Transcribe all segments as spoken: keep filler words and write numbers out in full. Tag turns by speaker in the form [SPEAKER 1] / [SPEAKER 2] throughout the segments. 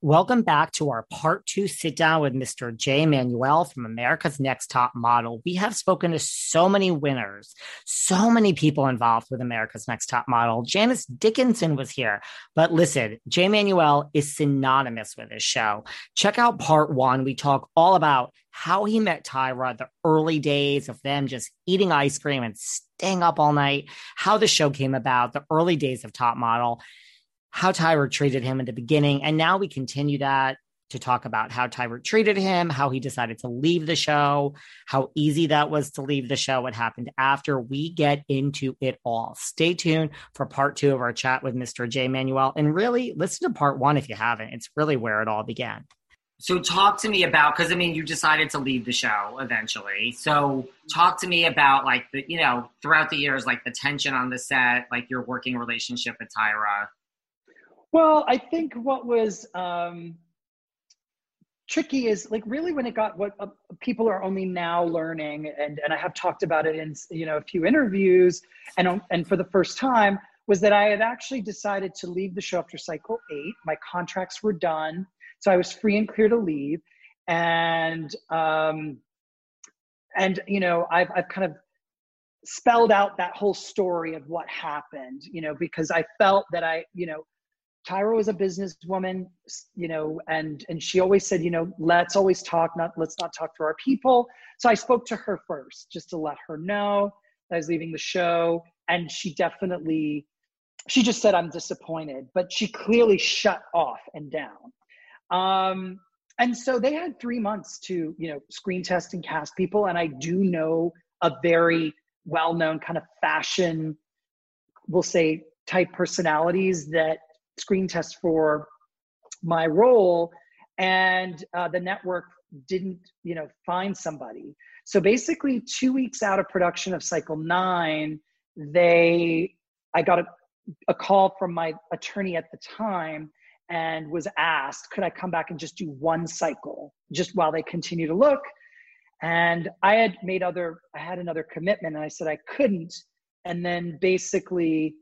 [SPEAKER 1] Welcome back to our part two sit down with Mister Jay Manuel from America's Next Top Model. We have spoken to so many winners, so many people involved with America's Next Top Model. Janice Dickinson was here. But listen, Jay Manuel is synonymous with this show. Check out part one. We talk all about how he met Tyra, the early days of them just eating ice cream and staying up all night, how the show came about, the early days of Top Model, how Tyra treated him in the beginning. And now we continue that to talk about how Tyra treated him, how he decided to leave the show, how easy that was to leave the show, what happened after. We get into it all. Stay tuned for part two of our chat with Mister Jay Manuel. And really listen to part one if you haven't. It's really where it all began. So talk to me about, because I mean, you decided to leave the show eventually. So talk to me about like the, you know, throughout the years, like the tension on the set, like your working relationship with Tyra.
[SPEAKER 2] Well, I think what was um, tricky is like really when it got what uh, people are only now learning, and and I have talked about it in you know a few interviews, and and for the first time was that I had actually decided to leave the show after cycle eight. My contracts were done, so I was free and clear to leave, and um, and you know I've I've kind of spelled out that whole story of what happened, you know, because I felt that I you know. Tyra was a businesswoman, you know, and, and she always said, you know, let's always talk, not, let's not talk to our people. So I spoke to her first, just to let her know that I was leaving the show. And she definitely, she just said, I'm disappointed, but she clearly shut off and down. Um, and so they had three months to, you know, screen test and cast people. And I do know a very well-known kind of fashion, we'll say type personalities that screen test for my role, and uh, the network didn't, you know, find somebody. So basically two weeks out of production of cycle nine, they, I got a, a call from my attorney at the time and was asked, could I come back and just do one cycle just while they continue to look? And I had made other, I had another commitment and I said I couldn't. And then basically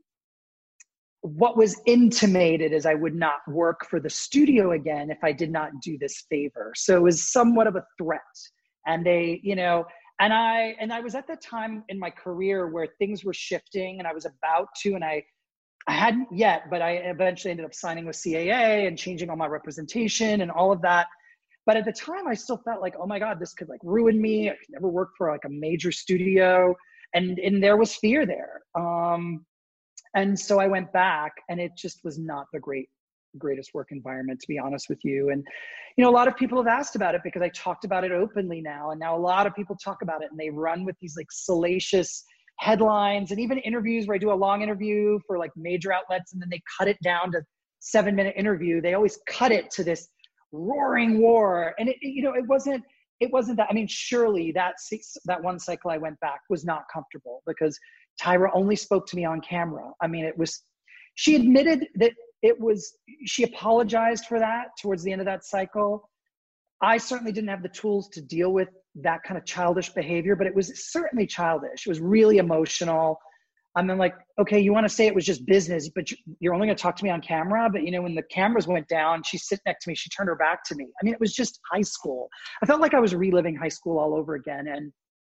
[SPEAKER 2] what was intimated is I would not work for the studio again if I did not do this favor. So it was somewhat of a threat. And they, you know, and I, and I was at that time in my career where things were shifting and I was about to, and I, I hadn't yet, but I eventually ended up signing with C A A and changing all my representation and all of that. But at the time I still felt like, oh my God, this could like ruin me. I could never work for like a major studio. And, and there was fear there. Um, And so I went back and it just was not the great, greatest work environment, to be honest with you. And, you know, a lot of people have asked about it because I talked about it openly now. And now a lot of people talk about it and they run with these like salacious headlines and even interviews where I do a long interview for like major outlets and then they cut it down to seven minute interview. They always cut it to this roaring war. And it, you know, it wasn't, it wasn't that, I mean, surely that six, that one cycle I went back was not comfortable because Tyra only spoke to me on camera. I mean, it was, she admitted that it was, she apologized for that towards the end of that cycle. I certainly didn't have the tools to deal with that kind of childish behavior, but it was certainly childish. It was really emotional. I mean, like, okay, you want to say it was just business, but you're only going to talk to me on camera. But, you know, when the cameras went down, she sit next to me, she turned her back to me. I mean, it was just high school. I felt like I was reliving high school all over again. And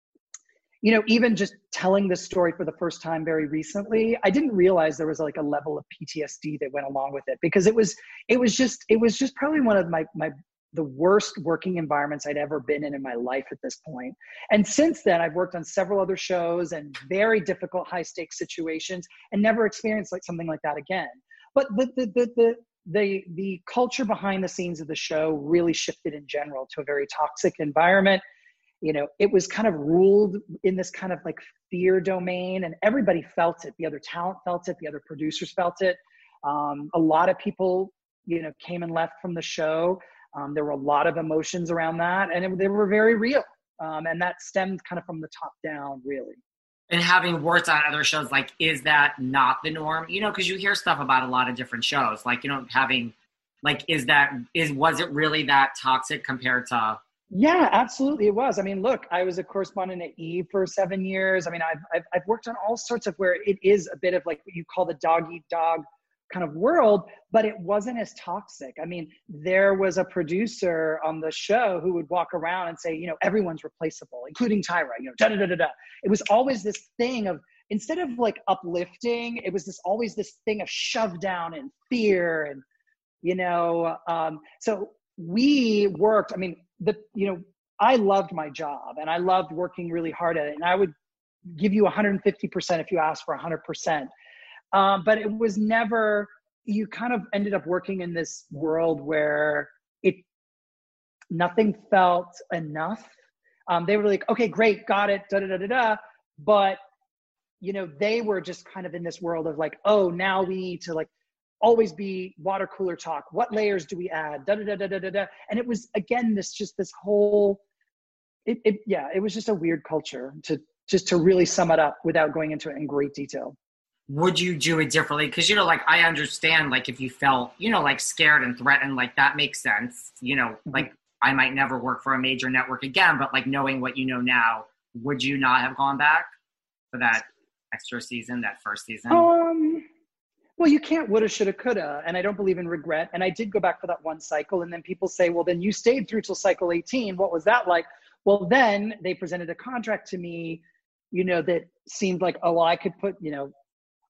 [SPEAKER 2] you know, even just telling this story for the first time very recently, I didn't realize there was like a level of P T S D that went along with it because it was, it was just, it was just probably one of my, my, the worst working environments I'd ever been in in my life at this point. And since then I've worked on several other shows and very difficult high stakes situations and never experienced like something like that again. But the, the, the, the, the, the culture behind the scenes of the show really shifted in general to a very toxic environment. You know, it was kind of ruled in this kind of like fear domain and everybody felt it. The other talent felt it. The other producers felt it. Um, a lot of people, you know, came and left from the show. Um, there were a lot of emotions around that and it, they were very real. Um, and that stemmed kind of from the top down, really.
[SPEAKER 1] And having worked on other shows, like, is that not the norm? You know, because you hear stuff about a lot of different shows, like, you know, having, like, is that, is, was it really that toxic compared to?
[SPEAKER 2] Yeah, absolutely. It was. I mean, look, I was a correspondent at Eve for seven years. I mean, I've, I've, I've worked on all sorts of where it is a bit of like what you call the dog eat dog kind of world, but it wasn't as toxic. I mean, there was a producer on the show who would walk around and say, you know, everyone's replaceable, including Tyra, you know, da da da da da. It was always this thing of, instead of like uplifting, it was this always this thing of shove down and fear. And, you know, um, so we worked, I mean, the, you know, I loved my job and I loved working really hard at it. And I would give you one hundred fifty percent if you asked for one hundred percent. Um, but it was never, you kind of ended up working in this world where it, nothing felt enough. Um, they were like, okay, great, got it, da da da da da. But, you know, they were just kind of in this world of like, oh, now we need to like always be water cooler talk. What layers do we add? Da da da da da da da. And it was, again, this just this whole, it, it yeah, it was just a weird culture, to just to really sum it up without going into it in great detail.
[SPEAKER 3] Would you do it differently? Because, you know, like, I understand, like, if you felt, you know, like, scared and threatened, like, that makes sense. You know, mm-hmm. like, I might never work for a major network again, but, like, knowing what you know now, would you not have gone back for that extra season, that first season?
[SPEAKER 2] Um, well, you can't woulda, shoulda, coulda, and I don't believe in regret. And I did go back for that one cycle, and then people say, well, then you stayed through till cycle eighteen. What was that like? Well, then they presented a contract to me, you know, that seemed like, oh, well, I could put, you know,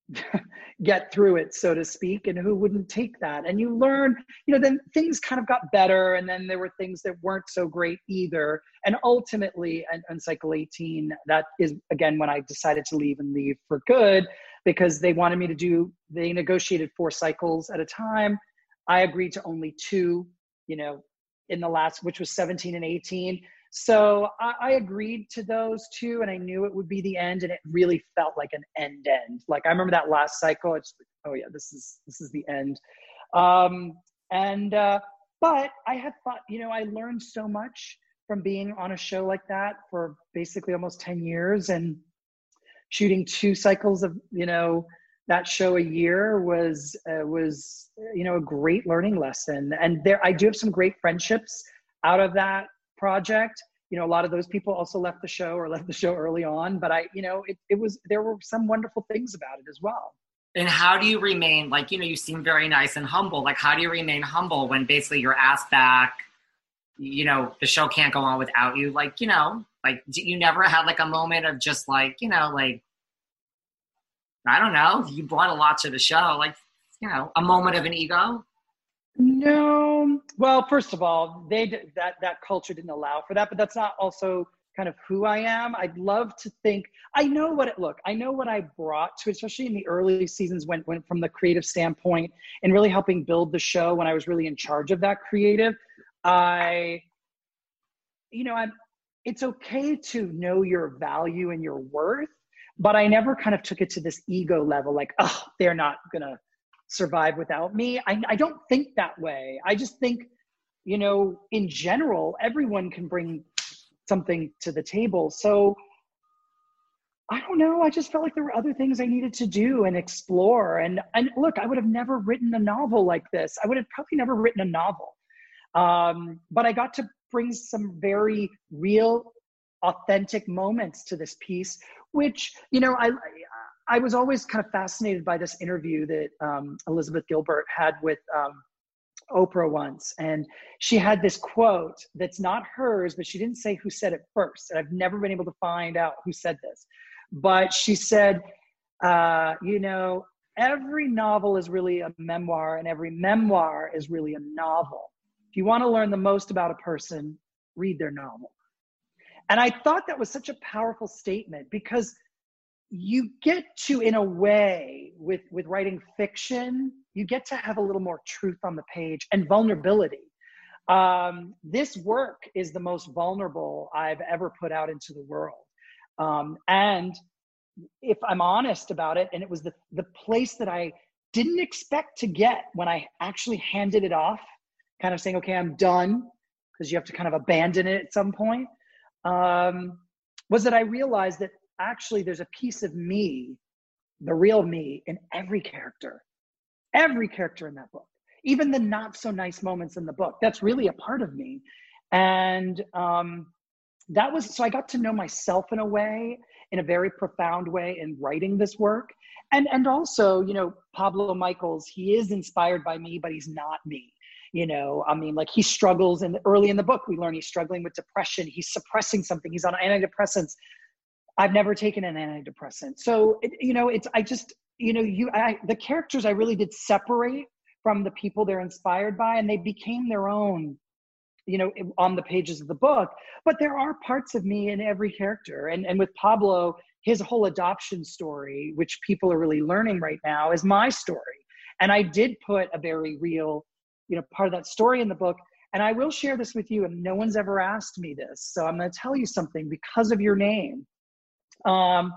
[SPEAKER 2] get through it, so to speak, and who wouldn't take that? And you learn, you know, then things kind of got better, and then there were things that weren't so great either. And ultimately, on cycle eighteen, that is, again, when I decided to leave and leave for good, because they wanted me to do, they negotiated four cycles at a time. I agreed to only two, you know, in the last, which was seventeen and eighteen. So I, I agreed to those two, and I knew it would be the end, and it really felt like an end end. Like, I remember that last cycle, it's like, oh yeah, this is, this is the end. Um, and, uh, but I had thought, you know, I learned so much from being on a show like that for basically almost ten years, and shooting two cycles of, you know, that show a year was, uh, was, you know, a great learning lesson. And there, I do have some great friendships out of that project. You know, a lot of those people also left the show or left the show early on, but I, you know, it, it was, there were some wonderful things about it as well.
[SPEAKER 3] And how do you remain, like, you know, you seem very nice and humble. Like, how do you remain humble when basically you're asked back, you know, the show can't go on without you? Like, you know, like, you never had like a moment of just like, you know, like, I don't know, you brought a lot to the show, like, you know, a moment of an ego?
[SPEAKER 2] No. Well, first of all, they did, that that culture didn't allow for that, but that's not also kind of who I am. I'd love to think, I know what it, look, I know what I brought to it, especially in the early seasons when, when from the creative standpoint and really helping build the show when I was really in charge of that creative. I, you know, I'm, it's okay to know your value and your worth, but I never kind of took it to this ego level, like, oh, they're not gonna survive without me. I, I don't think that way. I just think, you know, in general, everyone can bring something to the table. So I don't know. I just felt like there were other things I needed to do and explore. And, and look, I would have never written a novel like this. I would have probably never written a novel. Um, but I got to bring some very real, authentic moments to this piece, which, you know, I, I was always kind of fascinated by this interview that um, Elizabeth Gilbert had with um, Oprah once. And she had this quote that's not hers, but she didn't say who said it first. And I've never been able to find out who said this. But she said, uh, you know, every novel is really a memoir, and every memoir is really a novel. If you want to learn the most about a person, read their novel. And I thought that was such a powerful statement, because you get to, in a way, with, with writing fiction, you get to have a little more truth on the page and vulnerability. Um, this work is the most vulnerable I've ever put out into the world. Um, and if I'm honest about it, and it was the, the place that I didn't expect to get when I actually handed it off, kind of saying, okay, I'm done, because you have to kind of abandon it at some point, um, was that I realized that actually there's a piece of me, the real me, in every character, every character in that book, even the not so nice moments in the book, that's really a part of me. And um, that was, so I got to know myself in a way, in a very profound way, in writing this work. and and also, you know, Pablo Michaels, he is inspired by me, but he's not me. You know, I mean, like he struggles, and early in the book, we learn he's struggling with depression. He's suppressing something. He's on antidepressants. I've never taken an antidepressant. So, it, you know, it's, I just, you know, you, I, the characters I really did separate from the people they're inspired by, and they became their own, you know, on the pages of the book. But there are parts of me in every character. And, and with Pablo, his whole adoption story, which people are really learning right now, is my story. And I did put a very real, you know, part of that story in the book. And I will share this with you, and no one's ever asked me this. So I'm going to tell you something because of your name. Um,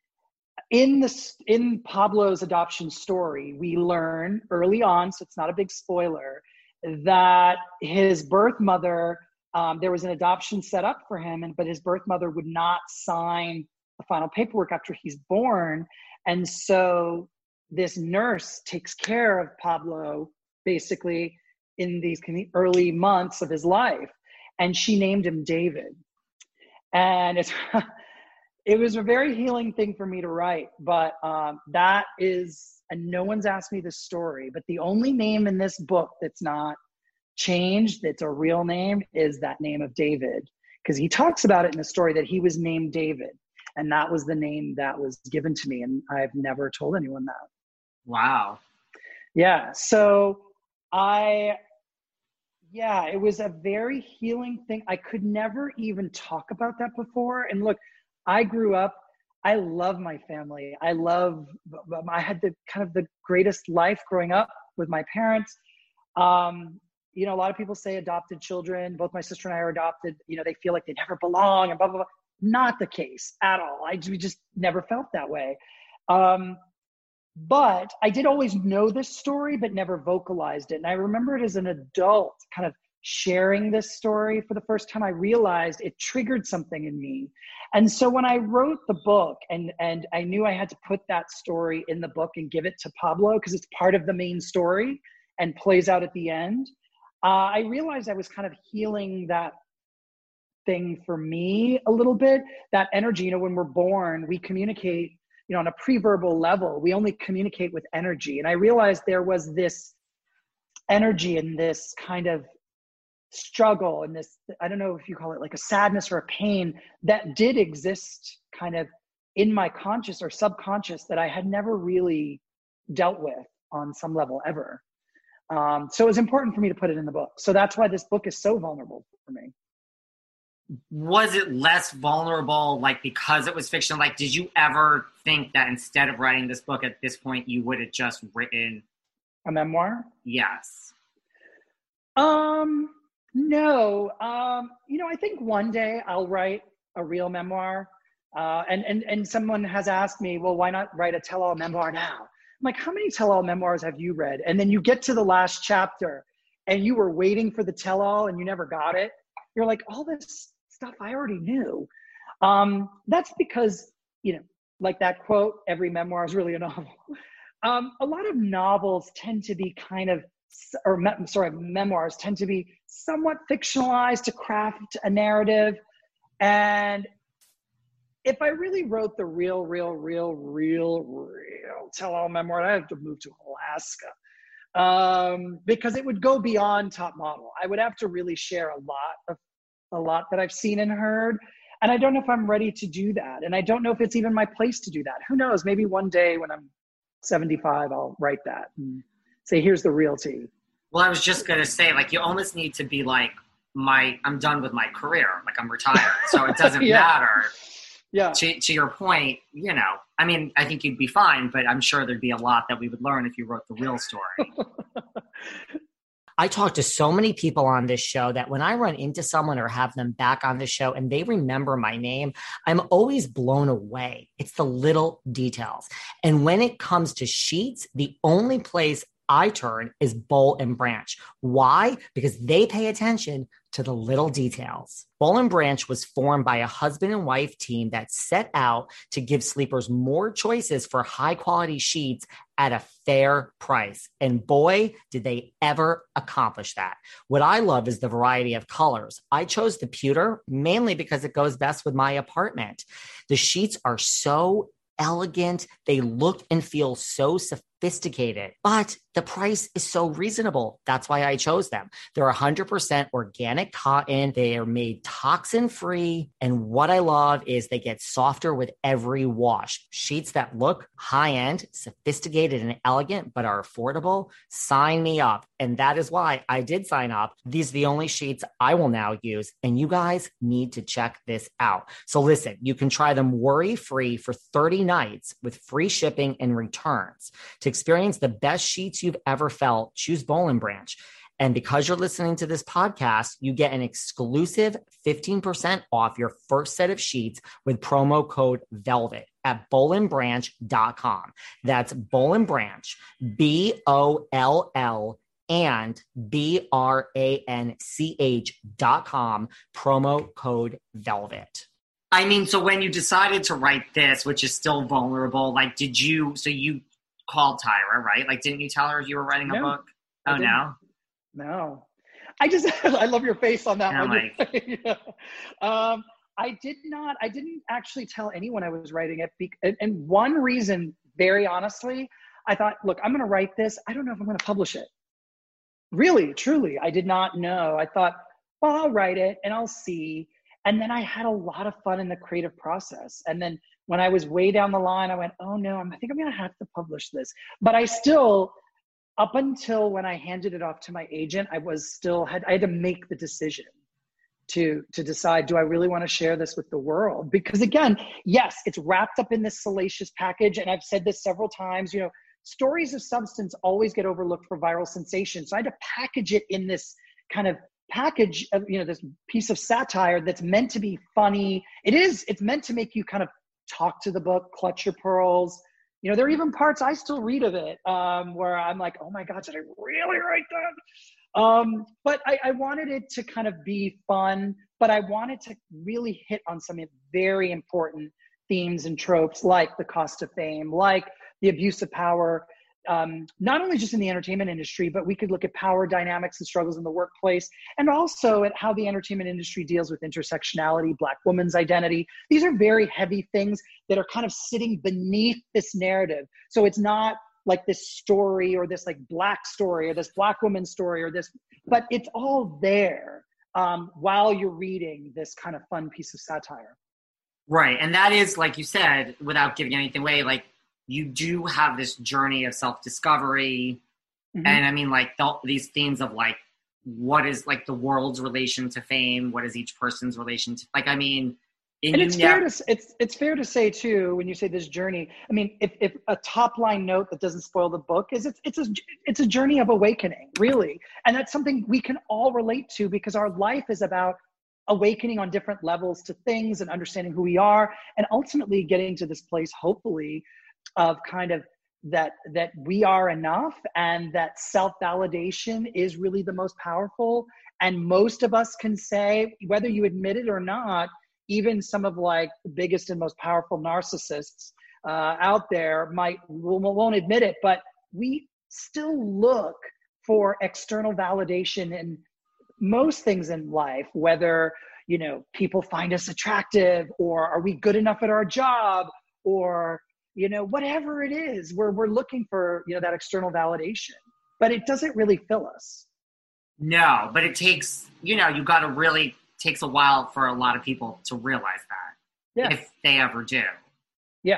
[SPEAKER 2] in this, in Pablo's adoption story, we learn early on, so it's not a big spoiler, that his birth mother, um, there was an adoption set up for him, and but his birth mother would not sign the final paperwork after he's born. And so this nurse takes care of Pablo basically in these early months of his life. And she named him David. And it's, it was a very healing thing for me to write, but um, that is, and no one's asked me this story, but the only name in this book that's not changed, that's a real name, is that name of David. Because he talks about it in the story that he was named David. And that was the name that was given to me. And I've never told anyone that.
[SPEAKER 3] Wow.
[SPEAKER 2] Yeah. So I, yeah, it was a very healing thing. I could never even talk about that before. And look, I grew up, I love my family. I love, I had the kind of the greatest life growing up with my parents. Um, you know, a lot of people say adopted children, both my sister and I are adopted, you know, they feel like they never belong and blah, blah, blah. Not the case at all. I we just never felt that way. Um, but I did always know this story, but never vocalized it. And I remember it as an adult kind of sharing this story for the first time. I realized it triggered something in me. And so when I wrote the book, and, and I knew I had to put that story in the book and give it to Pablo because it's part of the main story and plays out at the end, uh, I realized I was kind of healing that thing for me a little bit, that energy. You know, when we're born, we communicate, you know, on a pre-verbal level, we only communicate with energy. And I realized there was this energy and this kind of struggle and this, I don't know if you call it like a sadness or a pain that did exist kind of in my conscious or subconscious that I had never really dealt with on some level ever. Um, so it was important for me to put it in the book. So that's why this book is so vulnerable for me.
[SPEAKER 3] Was it less vulnerable, like, because it was fiction? Like, did you ever think that instead of writing this book at this point, you would have just written
[SPEAKER 2] a memoir?
[SPEAKER 3] Yes.
[SPEAKER 2] Um, no. Um, you know, I think one day I'll write a real memoir. Uh, and, and, and someone has asked me, well, why not write a tell-all memoir now? I'm like, how many tell-all memoirs have you read? And then you get to the last chapter and you were waiting for the tell-all and you never got it. You're like, all this stuff I already knew. Um, that's because, you know, like that quote, every memoir is really a novel. Um, a lot of novels tend to be kind of, or me, sorry, memoirs tend to be somewhat fictionalized to craft a narrative. And if I really wrote the real, real, real, real, real tell-all memoir, I'd have to move to Alaska. Um, because it would go beyond Top Model. I would have to really share a lot of a lot that I've seen and heard. And I don't know if I'm ready to do that. And I don't know if it's even my place to do that. Who knows? Maybe one day when I'm seventy-five, I'll write that and say, here's the real tea.
[SPEAKER 3] Well, I was just going to say, like, you almost need to be like, my, I'm done with my career. Like, I'm retired. So it doesn't yeah. matter.
[SPEAKER 2] Yeah.
[SPEAKER 3] To, to your point, you know, I mean, I think you'd be fine, but I'm sure there'd be a lot that we would learn if you wrote the real story.
[SPEAKER 1] I talk to so many people on this show that when I run into someone or have them back on the show and they remember my name, I'm always blown away. It's the little details. And when it comes to Sheets, the only place I turn is Boll and Branch. Why? Because they pay attention to the little details. Boll and Branch was formed by a husband and wife team that set out to give sleepers more choices for high quality sheets at a fair price. And boy, did they ever accomplish that. What I love is the variety of colors. I chose the pewter mainly because it goes best with my apartment. The sheets are so elegant. They look and feel so sophisticated, but the price is so reasonable. That's why I chose them. They're one hundred percent organic cotton. They are made toxin free. And what I love is they get softer with every wash. Sheets that look high end, sophisticated, and elegant, but are affordable. Sign me up. And that is why I did sign up. These are the only sheets I will now use. And you guys need to check this out. So listen, you can try them worry free for thirty nights with free shipping and returns. To experience the best sheets you've ever felt, choose Boll and Branch. And because you're listening to this podcast, you get an exclusive fifteen percent off your first set of sheets with promo code VELVET at boll and branch dot com. That's Boll and Branch, B O L L and B R A N C H dot com, promo code VELVET.
[SPEAKER 3] I mean, so when you decided to write this, which is still vulnerable, like, did you, so you called Tyra, right? Like, didn't you tell her you were writing a
[SPEAKER 2] No,
[SPEAKER 3] book? Oh, no?
[SPEAKER 2] No. I just, I love your face on that
[SPEAKER 3] And I'm
[SPEAKER 2] one.
[SPEAKER 3] like,
[SPEAKER 2] Yeah. um, I did not, I didn't actually tell anyone I was writing it. Be- and, and one reason, very honestly, I thought, look, I'm going to write this. I don't know if I'm going to publish it. Really, truly, I did not know. I thought, well, I'll write it and I'll see. And then I had a lot of fun in the creative process. And then when I was way down the line, I went, oh no, I think I'm going to have to publish this. But I still, up until when I handed it off to my agent, I was still, had I had to make the decision to, to decide, do I really want to share this with the world? Because again, yes, it's wrapped up in this salacious package. And I've said this several times, you know, stories of substance always get overlooked for viral sensation. So I had to package it in this kind of package of, you know, this piece of satire that's meant to be funny. It is, it's meant to make you kind of talk to the book, clutch your pearls. You know, there are even parts I still read of it um, where I'm like, oh my God, did I really write that? Um, but I, I wanted it to kind of be fun, but I wanted to really hit on some very important themes and tropes like the cost of fame, like the abuse of power, um, not only just in the entertainment industry, but we could look at power dynamics and struggles in the workplace, and also at how the entertainment industry deals with intersectionality, Black women's identity. These are very heavy things that are kind of sitting beneath this narrative. So it's not like this story or this like Black story or this Black woman story or this, but it's all there um, while you're reading this kind of fun piece of satire.
[SPEAKER 3] right. And that is, like you said, without giving anything away, like, you do have this journey of self-discovery. Mm-hmm. And I mean, like, the, these themes of, like, what is, like, the world's relation to fame? What is each person's relation to, like, I mean,
[SPEAKER 2] and it's fair to it's it's fair to say too, when you say this journey, I mean, if, if a top line note that doesn't spoil the book is it's it's a it's a journey of awakening, really. And that's something we can all relate to, because our life is about awakening on different levels to things and understanding who we are, and ultimately getting to this place, hopefully, of kind of that that we are enough, and that self-validation is really the most powerful. And most of us can say, whether you admit it or not, even some of like the biggest and most powerful narcissists uh, out there might won't admit it, but we still look for external validation in most things in life, whether, you know, people find us attractive, or are we good enough at our job, or, you know, whatever it is, we're, we're looking for, you know, that external validation, but it doesn't really fill us.
[SPEAKER 3] No, but it takes, you know, you got to really, takes a while for a lot of people to realize that.
[SPEAKER 2] Yeah.
[SPEAKER 3] If they ever do.
[SPEAKER 2] Yeah.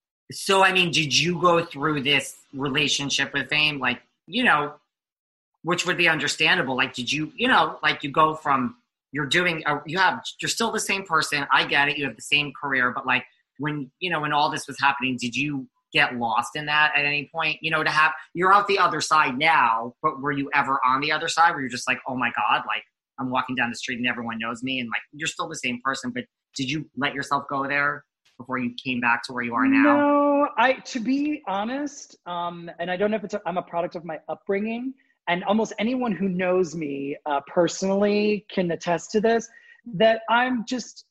[SPEAKER 3] So, I mean, did you go through this relationship with fame? Like, you know, which would be understandable. Like, did you, you know, like you go from, you're doing, a, you have, you're still the same person. I get it. You have the same career, but like when, you know, when all this was happening, did you get lost in that at any point? You know, to have, you're out the other side now, but were you ever on the other side where you're just like, oh my God, like I'm walking down the street and everyone knows me, and like, you're still the same person, but did you let yourself go there before you came back to where you are now?
[SPEAKER 2] No, I, to be honest, um, and I don't know if it's, a, I'm a product of my upbringing, and almost anyone who knows me uh, personally can attest to this, that I'm just,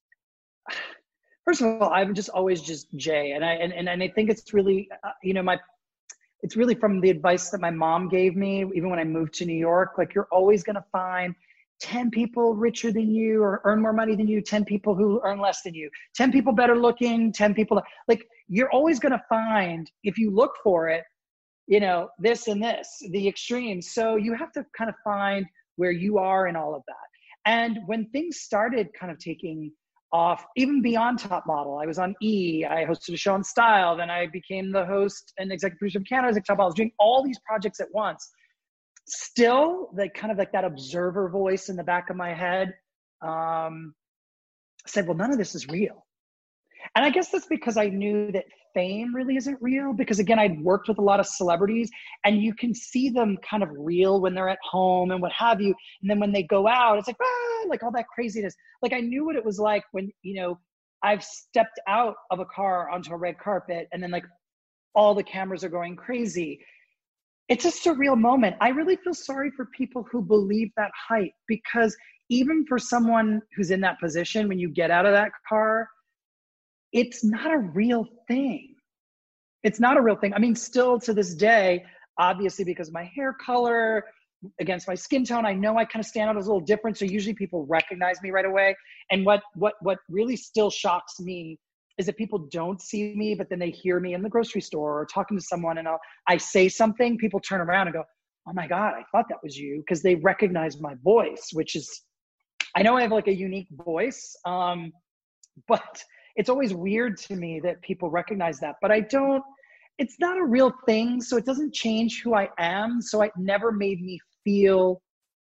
[SPEAKER 2] first of all, I'm just always just Jay. And I, and, and, and I think it's really, uh, you know, my, it's really from the advice that my mom gave me, even when I moved to New York, like, you're always going to find ten people richer than you or earn more money than you, ten people who earn less than you, ten people better looking, ten people, like you're always going to find, if you look for it, you know, this and this, the extremes. So you have to kind of find where you are in all of that. And when things started kind of taking off, even beyond Top Model, I was on E, I hosted a show on Style, then I became the host and executive producer of Canada's Top Model. I was doing all these projects at once. Still, like kind of like that observer voice in the back of my head um, said, well, none of this is real. And I guess that's because I knew that fame really isn't real, because again, I'd worked with a lot of celebrities and you can see them kind of real when they're at home and what have you. And then when they go out, it's like, ah, like all that craziness. Like I knew what it was like when, you know, I've stepped out of a car onto a red carpet and then like all the cameras are going crazy. It's a surreal moment. I really feel sorry for people who believe that hype, because even for someone who's in that position, when you get out of that car, it's not a real thing. It's not a real thing. I mean, still to this day, obviously because of my hair color, against my skin tone, I know I kind of stand out as a little different. So usually people recognize me right away. And what what what really still shocks me is that people don't see me, but then they hear me in the grocery store or talking to someone and I'll, I say something, people turn around and go, oh my God, I thought that was you, because they recognize my voice, which is, I know I have like a unique voice, um, but it's always weird to me that people recognize that, but I don't, it's not a real thing. So it doesn't change who I am. So it never made me feel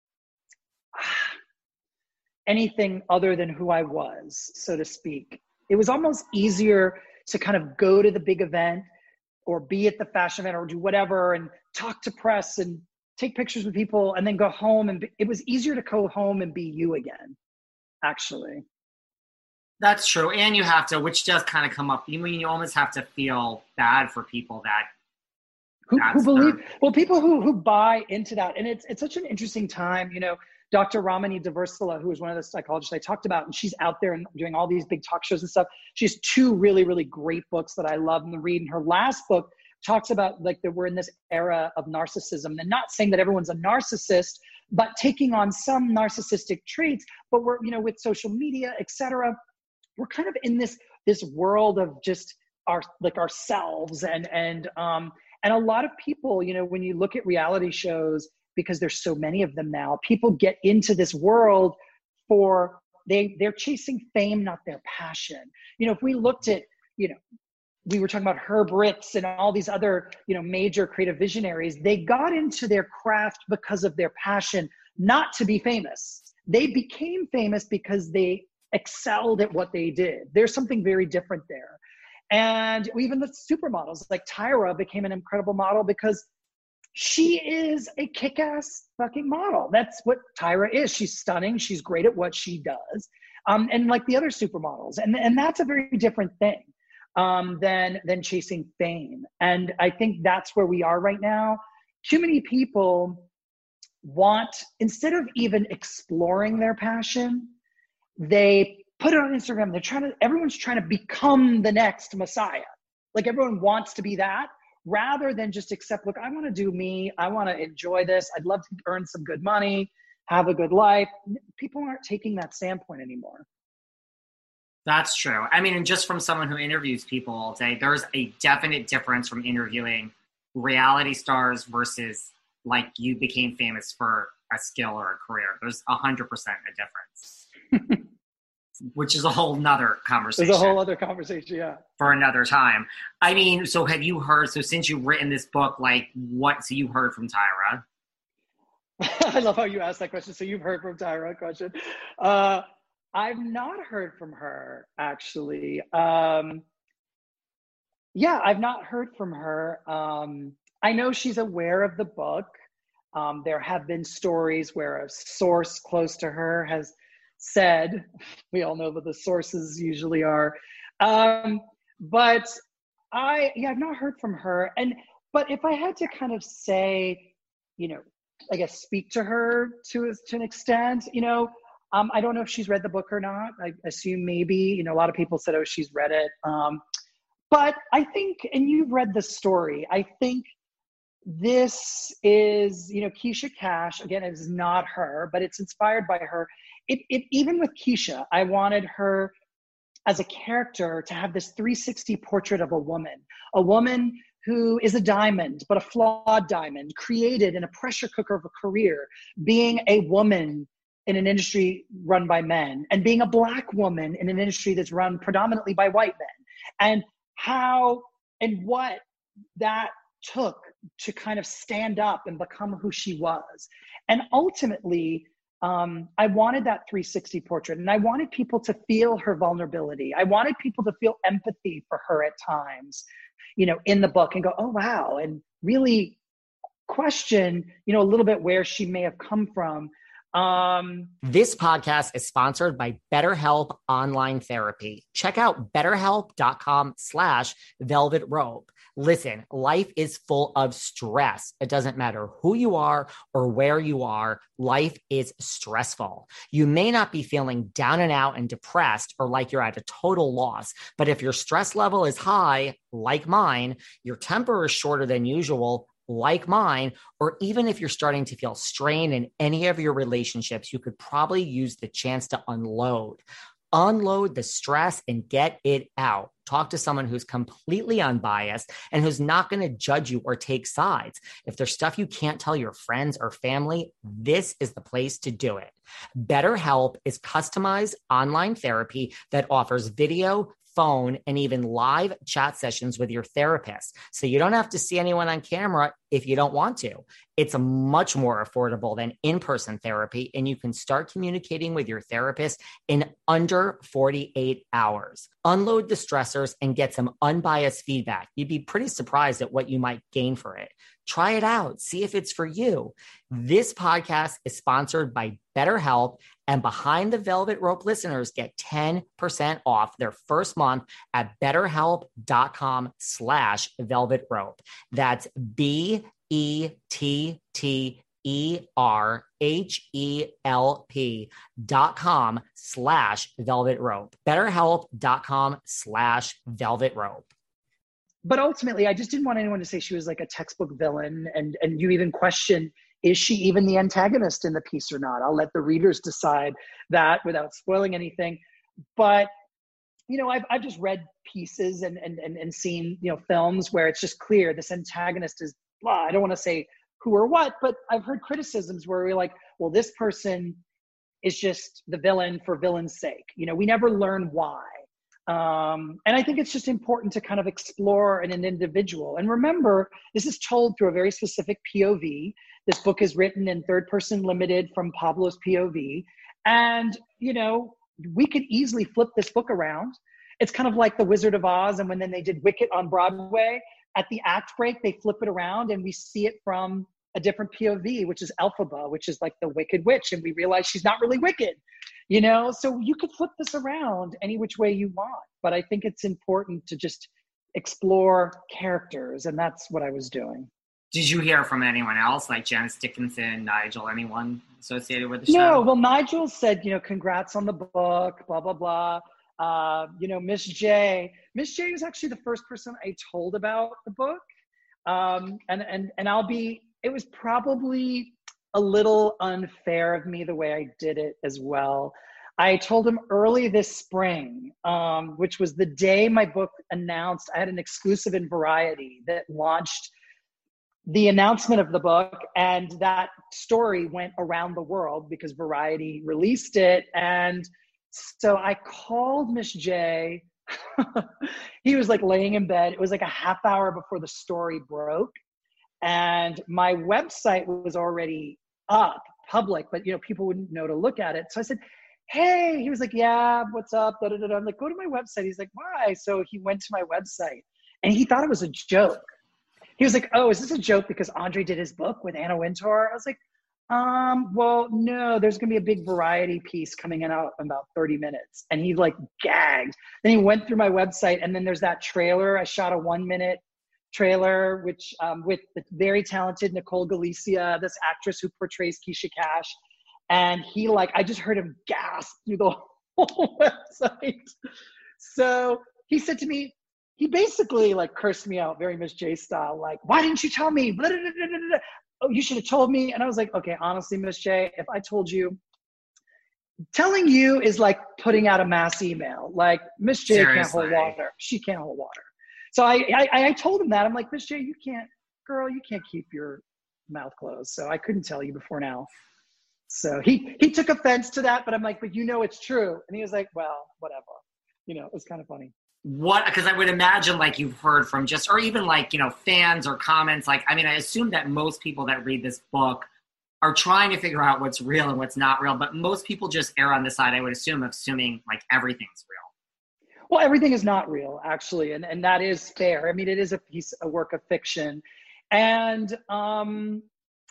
[SPEAKER 2] anything other than who I was, so to speak. It was almost easier to kind of go to the big event or be at the fashion event or do whatever and talk to press and take pictures with people and then go home. And be, it was easier to go home and be you again, actually.
[SPEAKER 3] That's true. And you have to, which does kind of come up, you mean you almost have to feel bad for people that
[SPEAKER 2] who, who believe, their... well, people who who buy into that. And it's it's such an interesting time, you know. Doctor Ramani Devarsala, who is one of the psychologists I talked about, and she's out there and doing all these big talk shows and stuff. She has two really, really great books that I love and read. And her last book talks about like that we're in this era of narcissism, and not saying that everyone's a narcissist, but taking on some narcissistic traits. But we're, you know, with social media, et cetera, we're kind of in this this world of just our like ourselves, and and um and a lot of people, you know, when you look at reality shows, because there's so many of them now, people get into this world for they they're chasing fame, not their passion. You know, if we looked at, you know, we were talking about Herb Ritts and all these other, you know, major creative visionaries, they got into their craft because of their passion, not to be famous. They became famous because they excelled at what they did. There's something very different there. And even the supermodels, like Tyra became an incredible model because she is a kick-ass fucking model. That's what Tyra is. She's stunning. She's great at what she does. Um, and like the other supermodels. And, and that's a very different thing um, than, than chasing fame. And I think that's where we are right now. Too many people want, instead of even exploring their passion, they put it on Instagram. They're trying to, everyone's trying to become the next Messiah. Like everyone wants to be that, rather than just accept, look, I want to do me. I want to enjoy this. I'd love to earn some good money, have a good life. People aren't taking that standpoint anymore.
[SPEAKER 3] That's true. I mean, and just from someone who interviews people all day, there's a definite difference from interviewing reality stars versus like you became famous for a skill or a career. There's a hundred percent a difference. Which is a whole nother conversation.
[SPEAKER 2] There's a whole other conversation, yeah.
[SPEAKER 3] For another time. I mean, so have you heard, so since you've written this book, like what, so you heard from Tyra?
[SPEAKER 2] I love how you asked that question. So you've heard from Tyra question. Uh, I've not heard from her, actually. Um, yeah, I've not heard from her. Um, I know she's aware of the book. Um, there have been stories where a source close to her has said, we all know what the sources usually are. Um, but I, yeah, I've not heard from her. And, but if I had to kind of say, you know, I guess speak to her to, to an extent, you know, um, I don't know if she's read the book or not. I assume maybe, you know, a lot of people said, oh, she's read it. Um, but I think, and you've read the story, I think this is, you know, Keisha Cash, again, it is not her, but it's inspired by her. It, it even with Keisha, I wanted her as a character to have this three sixty portrait of a woman, a woman who is a diamond, but a flawed diamond, created in a pressure cooker of a career, being a woman in an industry run by men, and being a Black woman in an industry that's run predominantly by white men, and how and what that took to kind of stand up and become who she was. And ultimately, um, I wanted that three sixty portrait, and I wanted people to feel her vulnerability. I wanted people to feel empathy for her at times, you know, in the book, and go, oh, wow, and really question, you know, a little bit where she may have come from. Um,
[SPEAKER 1] this podcast is sponsored by BetterHelp Online Therapy. Check out betterhelp.com slash velvet rope. Listen, life is full of stress. It doesn't matter who you are or where you are. Life is stressful. You may not be feeling down and out and depressed or like you're at a total loss, but if your stress level is high, like mine, your temper is shorter than usual, like mine, or even if you're starting to feel strain in any of your relationships, you could probably use the chance to unload. Unload the stress and get it out. Talk to someone who's completely unbiased and who's not going to judge you or take sides. If there's stuff you can't tell your friends or family, this is the place to do it. BetterHelp is customized online therapy that offers video, phone, and even live chat sessions with your therapist. So you don't have to see anyone on camera if you don't want to. It's much more affordable than in-person therapy, and you can start communicating with your therapist in under forty-eight hours. Unload the stressors and get some unbiased feedback. You'd be pretty surprised at what you might gain for it. Try it out. See if it's for you. This podcast is sponsored by BetterHelp, and Behind the Velvet Rope listeners get ten percent off their first month at betterhelp.com slash velvet rope. That's B E T T E R H E L P dot com slash velvet rope. BetterHelp.com slash velvet rope.
[SPEAKER 2] But ultimately, I just didn't want anyone to say she was like a textbook villain, and, and you even question, is she even the antagonist in the piece or not? I'll let the readers decide that without spoiling anything. But, you know, I've, I've just read pieces and, and, and, and seen, you know, films where it's just clear this antagonist is blah. I don't want to say who or what, but I've heard criticisms where we're like, well, this person is just the villain for villain's sake. You know, we never learn why. Um, and I think it's just important to kind of explore in an individual. And remember, this is told through a very specific P O V. This book is written in third person limited from Pablo's P O V. And, you know, we could easily flip this book around. It's kind of like The Wizard of Oz. And when then they did Wicked on Broadway, at the act break, they flip it around and we see it from a different P O V, which is Elphaba, which is like the wicked witch. And we realize she's not really wicked, you know? So you could flip this around any which way you want. But I think it's important to just explore characters. And that's what I was doing.
[SPEAKER 3] Did you hear from anyone else, like Janice Dickinson, Nigel, anyone associated with the show?
[SPEAKER 2] No, well, Nigel said, you know, congrats on the book, blah, blah, blah. Uh, you know, Miss J. Miss J was actually the first person I told about the book. Um, and, and, and I'll be, it was probably a little unfair of me the way I did it as well. I told him early this spring, um, which was the day my book announced. I had an exclusive in Variety that launched the announcement of the book, and that story went around the world because Variety released it. And so I called Miss J. He was like laying in bed. It was like a half hour before the story broke. And my website was already up, public, but you know, people wouldn't know to look at it. So I said, hey, he was like, yeah, what's up? Da, da, da, da. I'm like, go to my website. He's like, why? So he went to my website and he thought it was a joke. He was like, oh, is this a joke because Andre did his book with Anna Wintour? I was like, um, well, no, there's going to be a big Variety piece coming in out in about thirty minutes. And he like gagged. Then he went through my website and then there's that trailer. I shot a one minute trailer, which um, with the very talented Nicole Galicia, this actress who portrays Keisha Cash. And he like, I just heard him gasp through the whole website. So he said to me, he basically like cursed me out, very Miss J style, like, why didn't you tell me? Blah, blah, blah, blah, blah. Oh, you should have told me. And I was like, okay, honestly, Miss J, if I told you, telling you is like putting out a mass email. Like Miss J
[SPEAKER 3] Seriously.
[SPEAKER 2] can't hold water. She can't hold water. So I, I, I told him that. I'm like, Miss J, you can't, girl, you can't keep your mouth closed. So I couldn't tell you before now. So he, he took offense to that, but I'm like, but you know, it's true. And he was like, well, whatever. You know, it was kind of funny.
[SPEAKER 3] What, because I would imagine like you've heard from just, or even like, you know, fans or comments, like, I mean, I assume that most people that read this book are trying to figure out what's real and what's not real, but most people just err on the side, I would assume, of assuming like everything's real.
[SPEAKER 2] Well, everything is not real, actually, and, and that is fair. I mean, it is a piece, a work of fiction. And, um,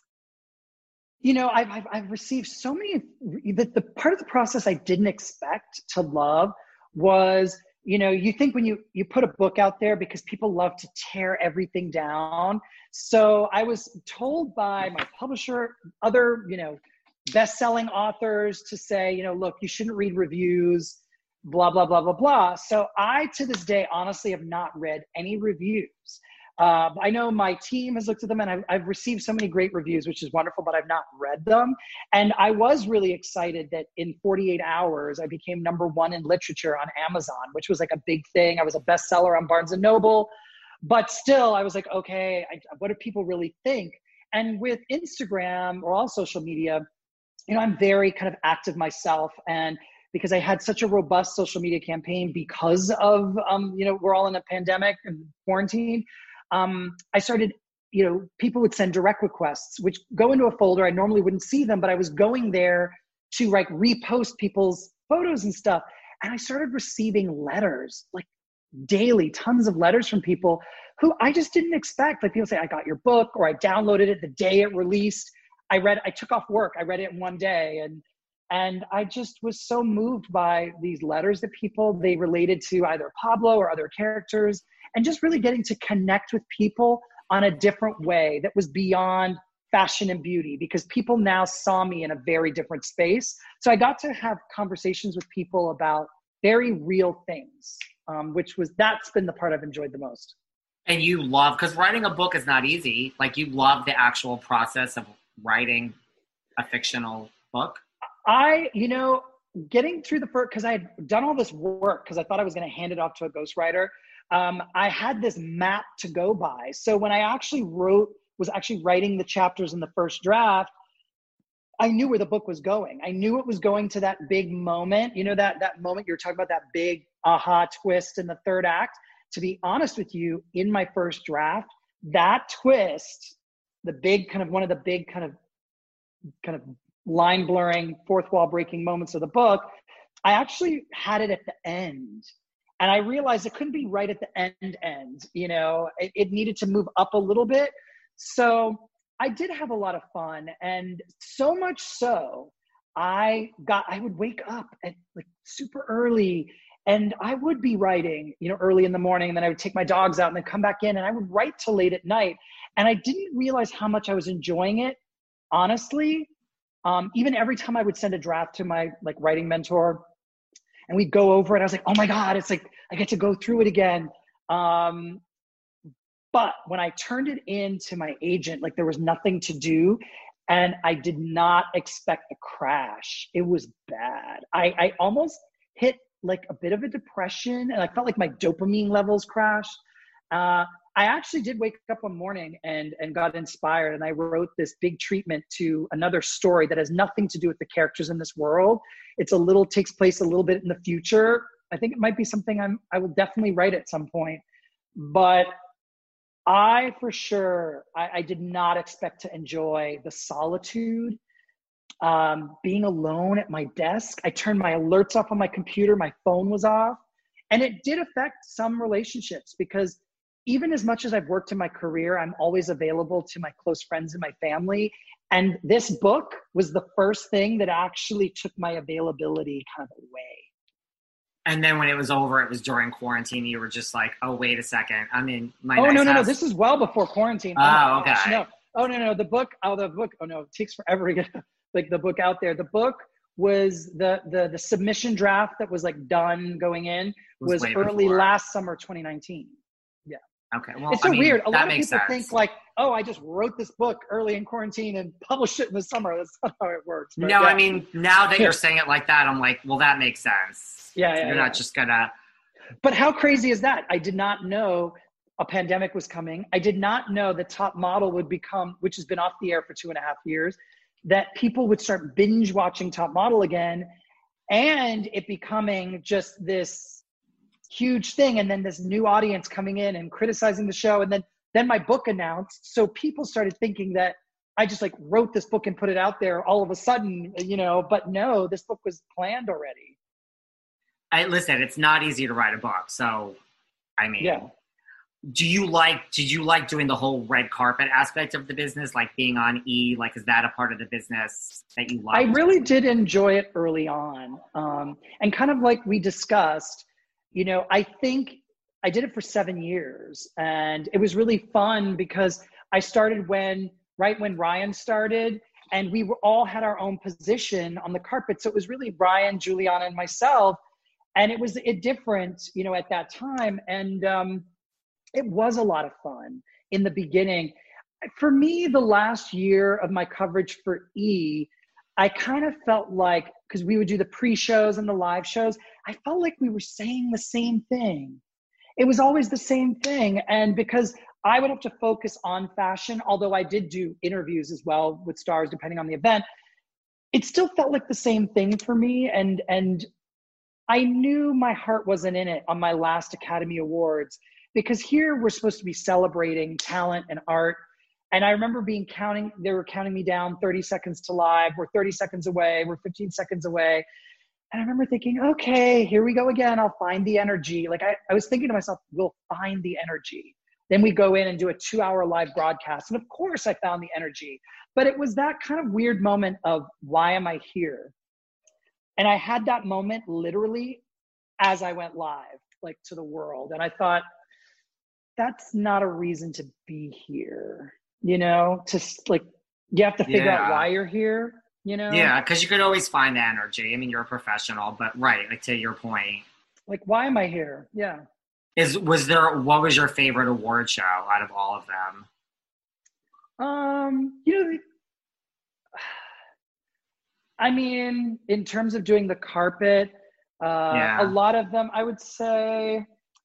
[SPEAKER 2] you know, I've, I've, I've received so many, the, the part of the process I didn't expect to love was, you know, you think when you, you put a book out there because people love to tear everything down. So I was told by my publisher, other, you know, best-selling authors to say, you know, look, you shouldn't read reviews, blah, blah, blah, blah, blah. So I, to this day, honestly have not read any reviews. Uh, I know my team has looked at them and I've, I've received so many great reviews, which is wonderful, but I've not read them. And I was really excited that in forty-eight hours, I became number one in literature on Amazon, which was like a big thing. I was a bestseller on Barnes and Noble, but still I was like, okay, I, what do people really think? And with Instagram or all social media, you know, I'm very kind of active myself. And because I had such a robust social media campaign because of, um, you know, we're all in a pandemic and quarantine, Um, I started, you know, people would send direct requests, which go into a folder. I normally wouldn't see them, but I was going there to like repost people's photos and stuff. And I started receiving letters, like daily, tons of letters from people who I just didn't expect. Like people say, I got your book, or I downloaded it the day it released. I read, I took off work. I read it in one day. And, and I just was so moved by these letters that people, they related to either Pablo or other characters, and just really getting to connect with people on a different way that was beyond fashion and beauty, because people now saw me in a very different space. So I got to have conversations with people about very real things, um, which was, that's been the part I've enjoyed the most.
[SPEAKER 3] And you love, because writing a book is not easy. Like you love the actual process of writing a fictional book.
[SPEAKER 2] I, you know, getting through the first, because I had done all this work, because I thought I was going to hand it off to a ghostwriter. Um, I had this map to go by. So when I actually wrote, was actually writing the chapters in the first draft, I knew where the book was going. I knew it was going to that big moment. You know, that, that moment you're talking about, that big aha twist in the third act. To be honest with you, in my first draft, that twist, the big kind of, one of the big kind of, kind of line blurring, fourth wall breaking moments of the book, I actually had it at the end. And I realized it couldn't be right at the end end, you know, it, it needed to move up a little bit. So I did have a lot of fun. And so much so, I got, I would wake up at like super early and I would be writing, you know, early in the morning, and then I would take my dogs out and then come back in and I would write till late at night. And I didn't realize how much I was enjoying it, honestly. Um, even every time I would send a draft to my like writing mentor, and we'd go over it, I was like, oh my God, it's like, I get to go through it again. Um, but when I turned it in to my agent, like there was nothing to do, and I did not expect the crash. It was bad. I, I almost hit like a bit of a depression, and I felt like my dopamine levels crashed. Uh, I actually did wake up one morning and, and got inspired, and I wrote this big treatment to another story that has nothing to do with the characters in this world. It's a little, takes place a little bit in the future. I think it might be something I'm, I will definitely write at some point. But I, for sure, I, I did not expect to enjoy the solitude, um, being alone at my desk. I turned my alerts off on my computer. My phone was off. And it did affect some relationships, because even as much as I've worked in my career, I'm always available to my close friends and my family. And this book was the first thing that actually took my availability kind of away.
[SPEAKER 3] And then when it was over, it was during quarantine. You were just like, oh, wait a second. I mean, my
[SPEAKER 2] Oh,
[SPEAKER 3] nice
[SPEAKER 2] no, no,
[SPEAKER 3] house-
[SPEAKER 2] no. This is well before quarantine.
[SPEAKER 3] Oh,
[SPEAKER 2] my
[SPEAKER 3] okay.
[SPEAKER 2] gosh, no. Oh, no, no. The book, oh, the book, oh, no, it takes forever to get like the book out there. The book was the, the, the submission draft that was like done going in was,
[SPEAKER 3] was way
[SPEAKER 2] early
[SPEAKER 3] before.
[SPEAKER 2] last summer, twenty nineteen.
[SPEAKER 3] Okay. Well,
[SPEAKER 2] it's so
[SPEAKER 3] I mean,
[SPEAKER 2] weird. A lot of
[SPEAKER 3] makes
[SPEAKER 2] people
[SPEAKER 3] sense.
[SPEAKER 2] think like, oh, I just wrote this book early in quarantine and published it in the summer. That's not how it works. But,
[SPEAKER 3] no,
[SPEAKER 2] yeah.
[SPEAKER 3] I mean, now that you're saying it like that, I'm like, well, that makes sense.
[SPEAKER 2] Yeah, yeah
[SPEAKER 3] You're
[SPEAKER 2] yeah.
[SPEAKER 3] not just gonna.
[SPEAKER 2] But how crazy is that? I did not know a pandemic was coming. I did not know that Top Model would become, which has been off the air for two and a half years, that people would start binge watching Top Model again, and it becoming just this huge thing. And then this new audience coming in and criticizing the show. And then, then my book announced. So people started thinking that I just like wrote this book and put it out there all of a sudden, you know, but no, this book was planned already.
[SPEAKER 3] I listen, it's not easy to write a book. So, I mean,
[SPEAKER 2] yeah.
[SPEAKER 3] Do you like, did you like doing the whole red carpet aspect of the business? Like being on E, like, is that a part of the business that you like?
[SPEAKER 2] I really did enjoy it early on. Um, and kind of like we discussed, you know, I think I did it for seven years and it was really fun because I started when, right when Ryan started, and we were all had our own position on the carpet. So it was really Ryan, Juliana, and myself. And it was it different, you know, at that time. And um, it was a lot of fun in the beginning. For me, the last year of my coverage for E, I kind of felt like, because we would do the pre-shows and the live shows, I felt like we were saying the same thing. It was always the same thing. And because I would have to focus on fashion, although I did do interviews as well with stars, depending on the event, it still felt like the same thing for me. And, and I knew my heart wasn't in it on my last Academy Awards, because here we're supposed to be celebrating talent and art. And I remember being counting, they were counting me down thirty seconds to live. We're thirty seconds away. We're fifteen seconds away. And I remember thinking, okay, here we go again. I'll find the energy. Like I, I was thinking to myself, we'll find the energy. Then we go in and do a two hour live broadcast. And of course I found the energy, but it was that kind of weird moment of why am I here? And I had that moment literally as I went live, like to the world. And I thought, that's not a reason to be here, you know, to like, you have to figure
[SPEAKER 3] Yeah.
[SPEAKER 2] out why you're here, you know?
[SPEAKER 3] Yeah, because you could always find the energy. I mean, you're a professional, but right, like to your point.
[SPEAKER 2] Like, why am I here? Yeah.
[SPEAKER 3] Is was there, what was your favorite award show out of all of them?
[SPEAKER 2] Um, you know, I mean, in terms of doing the carpet, uh,
[SPEAKER 3] Yeah.
[SPEAKER 2] a lot of them, I would say,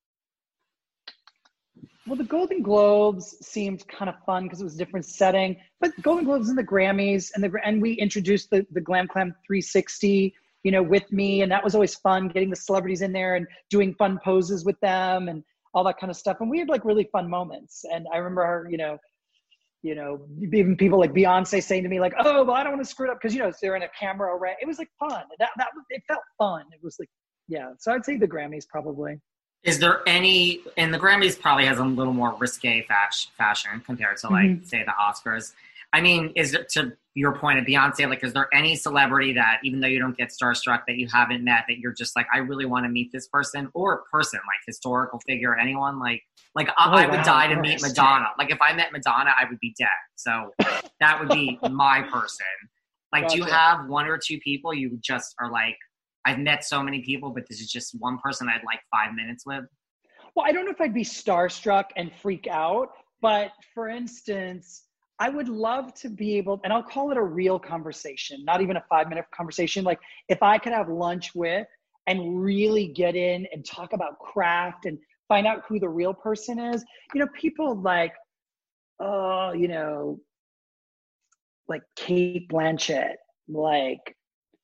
[SPEAKER 2] well, the Golden Globes seemed kind of fun because it was a different setting, but Golden Globes and the Grammys and the, and we introduced the, the Glam Clam three sixty, you know, with me. And that was always fun, getting the celebrities in there and doing fun poses with them and all that kind of stuff. And we had like really fun moments. And I remember, you know, you know, even people like Beyonce saying to me like, oh, well, I don't want to screw it up. Cause you know, they're in a camera array. It was like fun. That, that was, it felt fun. It was like, yeah. So I'd say the Grammys probably.
[SPEAKER 3] Is there any, and the Grammys probably has a little more risque fashion, fashion compared to like, mm-hmm. say the Oscars. I mean, is it, to your point of Beyonce, like, is there any celebrity that, even though you don't get starstruck, that you haven't met, that you're just like, I really want to meet this person, or person, like historical figure, anyone? Like, like I, oh, I would wow. die to meet Madonna. Like if I met Madonna, I would be dead. So that would be my person. Like, gotcha. Do you have one or two people you just are like, I've met so many people, but this is just one person I'd like five minutes with?
[SPEAKER 2] Well, I don't know if I'd be starstruck and freak out, but for instance, I would love to be able, and I'll call it a real conversation, not even a five minute conversation. Like if I could have lunch with and really get in and talk about craft and find out who the real person is. You know, people like, oh, you know, like Cate Blanchett, like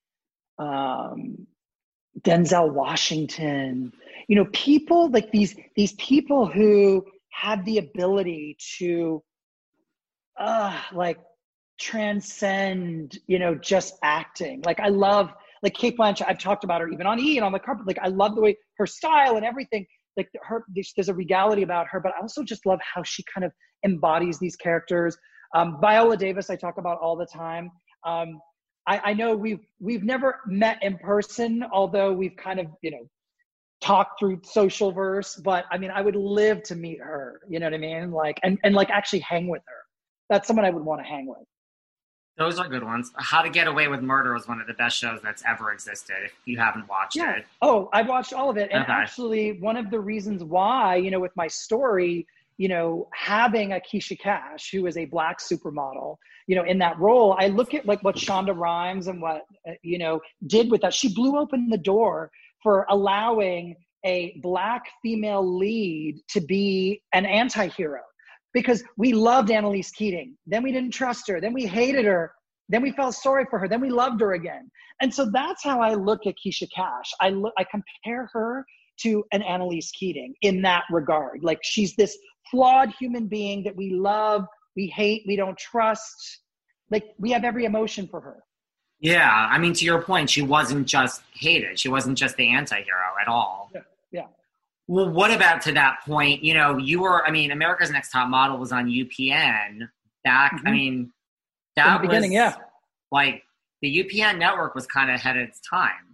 [SPEAKER 2] um, Denzel Washington, you know, people like these, these people who have the ability to uh, like transcend, you know, just acting. Like I love, like Cate Blanchett, I've talked about her even on E and on the carpet. Like I love the way her style and everything, like her, there's a regality about her, but I also just love how she kind of embodies these characters. Um, Viola Davis, I talk about all the time. Um, I, I know we've, we've never met in person, although we've kind of, you know, talked through social verse, but I mean, I would live to meet her, you know what I mean? Like, and, and like actually hang with her. That's someone I would want to hang with.
[SPEAKER 3] Those are good ones. How to Get Away with Murder was one of the best shows that's ever existed, if you haven't watched
[SPEAKER 2] yeah.
[SPEAKER 3] it.
[SPEAKER 2] Oh, I've watched all of it. And
[SPEAKER 3] okay.
[SPEAKER 2] actually, one of the reasons why, you know, with my story, you know, having a Keisha Cash, who is a Black supermodel, you know, in that role, I look at like what Shonda Rhimes and what, uh, you know, did with that. She blew open the door for allowing a Black female lead to be an anti-hero, because we loved Annalise Keating. Then we didn't trust her. Then we hated her. Then we felt sorry for her. Then we loved her again. And so that's how I look at Keisha Cash. I look, I compare her to an Annalise Keating in that regard. Like, she's this flawed human being that we love, we hate, we don't trust. Like, we have every emotion for her.
[SPEAKER 3] Yeah, I mean, to your point, she wasn't just hated. She wasn't just the anti-hero at all.
[SPEAKER 2] Yeah, yeah.
[SPEAKER 3] Well, what about to that point? You know, you were, I mean, America's Next Top Model was on U P N back,
[SPEAKER 2] Mm-hmm.
[SPEAKER 3] I mean, that
[SPEAKER 2] in the beginning,
[SPEAKER 3] was,
[SPEAKER 2] yeah.
[SPEAKER 3] like, the U P N network was kind of ahead of its time.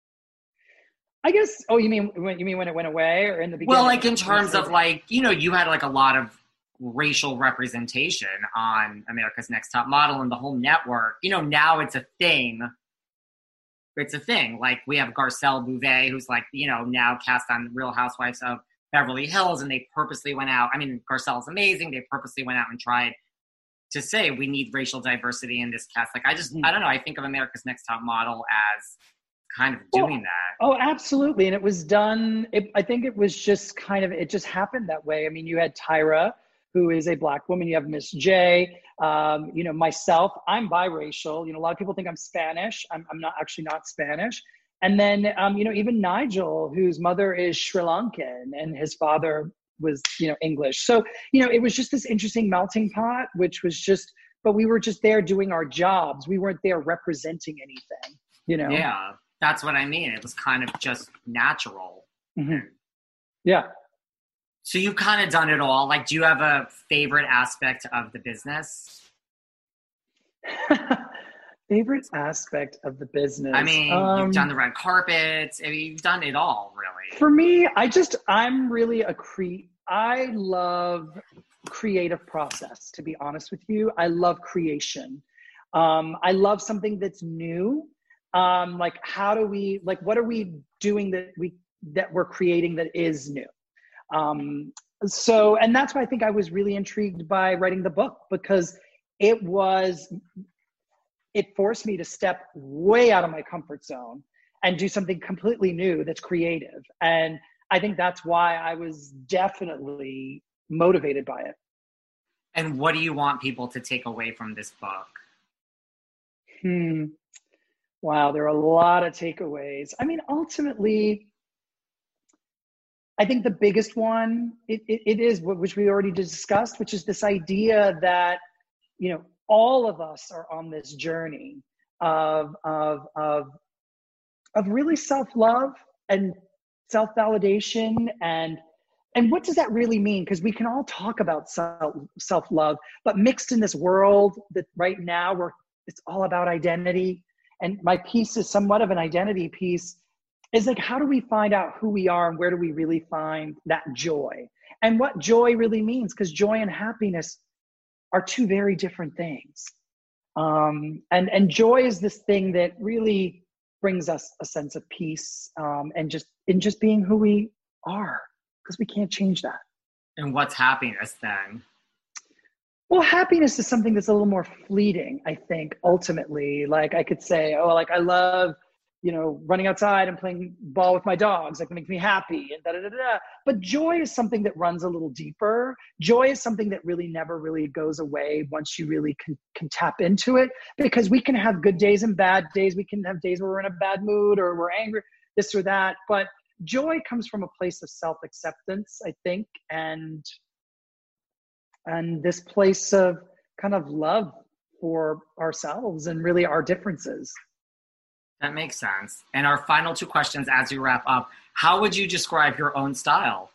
[SPEAKER 2] I guess, oh, you mean, you mean when it went away, or in the beginning?
[SPEAKER 3] Well, like, in terms of, like, you know, you had, like, a lot of racial representation on America's Next Top Model and the whole network. You know, now it's a thing. It's a thing. Like, we have Garcelle Bouvet, who's, like, you know, now cast on Real Housewives of Beverly Hills, and they purposely went out. I mean, Garcelle's amazing. They purposely went out and tried to say we need racial diversity in this cast. Like, I just, I don't know. I think of America's Next Top Model as kind of doing
[SPEAKER 2] well,
[SPEAKER 3] that.
[SPEAKER 2] Oh, absolutely. And it was done, it, I think it was just kind of, it just happened that way. I mean, you had Tyra, who is a Black woman. You have Miss J, um, you know, myself, I'm biracial. You know, a lot of people think I'm Spanish. I'm, I'm not actually not Spanish. And then, um, you know, even Nigel, whose mother is Sri Lankan and his father was, you know, English. So, you know, it was just this interesting melting pot, which was just, but we were just there doing our jobs. We weren't there representing anything, you know?
[SPEAKER 3] Yeah, that's what I mean. It was kind of just natural.
[SPEAKER 2] Mm-hmm. Yeah.
[SPEAKER 3] So you've kind of done it all. Like, do you have a favorite aspect of the business?
[SPEAKER 2] Favorite aspect of the business?
[SPEAKER 3] I mean,
[SPEAKER 2] um,
[SPEAKER 3] you've done the red carpets. I mean, you've done it all, really.
[SPEAKER 2] For me, I just, I'm really a cre- I love creative process, to be honest with you. I love creation. Um, I love something that's new. Um, like, how do we, like, what are we doing that we, that we're creating that is new? Um, so, and that's why I think I was really intrigued by writing the book, because it was, it forced me to step way out of my comfort zone and do something completely new that's creative. And I think that's why I was definitely motivated by it.
[SPEAKER 3] And what do you want people to take away from this book?
[SPEAKER 2] Hmm. Wow, there are a lot of takeaways. I mean, ultimately, I think the biggest one, it, it, it is, which we already discussed, which is this idea that, you know, all of us are on this journey of, of, of, of really self-love and self-validation. And, and what does that really mean? Because we can all talk about self, self-love, but mixed in this world that right now where it's all about identity. And my piece is somewhat of an identity piece. Is like, how do we find out who we are and where do we really find that joy? And what joy really means, because joy and happiness are two very different things. Um, and, and joy is this thing that really brings us a sense of peace um, and just in just being who we are, because we can't change that.
[SPEAKER 3] And what's happiness then?
[SPEAKER 2] Well, happiness is something that's a little more fleeting, I think, ultimately. Like, I could say, oh, like, I love, you know, running outside and playing ball with my dogs, like, it makes me happy and da da da da. But joy is something that runs a little deeper. Joy is something that really never really goes away once you really can, can tap into it, because we can have good days and bad days. We can have days where we're in a bad mood or we're angry, this or that. But joy comes from a place of self-acceptance, I think, and and this place of kind of love for ourselves and really our differences.
[SPEAKER 3] That makes sense. And our final two questions as we wrap up, how would you describe your own style?